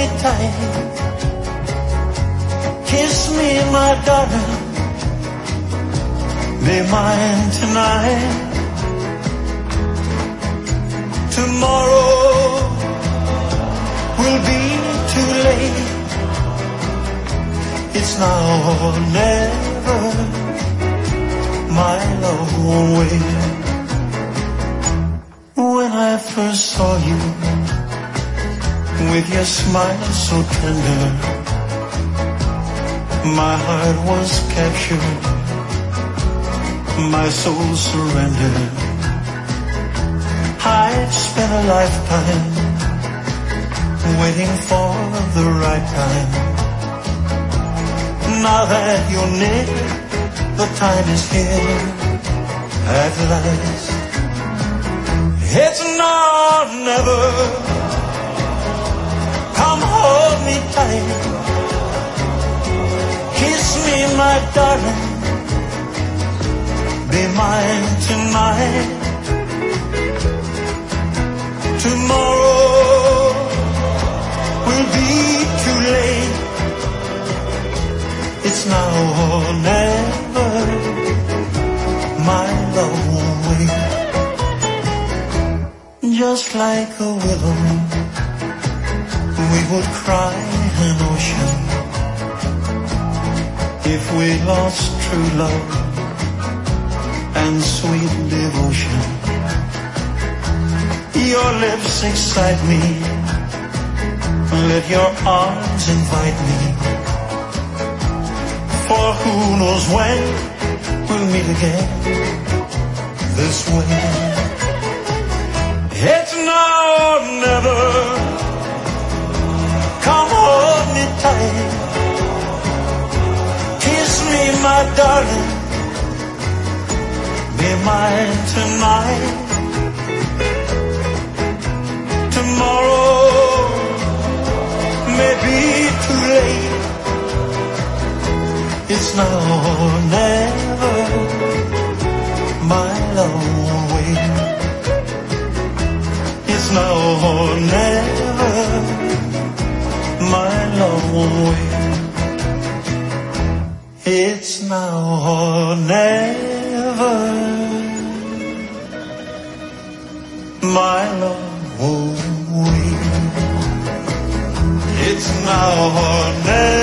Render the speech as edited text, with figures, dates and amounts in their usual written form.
tight. Kiss me, my darling, be mine tonight. Tomorrow will be too late. It's now or never, my love won't wait. When I first saw you, with your smile so tender, my heart was captured, my soul surrendered. I'd spent a lifetime waiting for the right time. Now that you're near, the time is here at last. It's now or never. Come hold me tight. Kiss me, my darling, be mine tonight. Tomorrow will be too late. It's now or never, my love won't wait. Just like a willow, we would cry an ocean if we lost true love and sweet devotion. Your lips excite me, let your arms invite me, for who knows when we'll meet again this way. It's now or never. Come hold me tight. Kiss me, my darling, be mine tonight. Tomorrow may be too late. It's now or never, my love won't wait. It's now or never, my love won't wait. It's now or never, my love won't wait. It's now or never.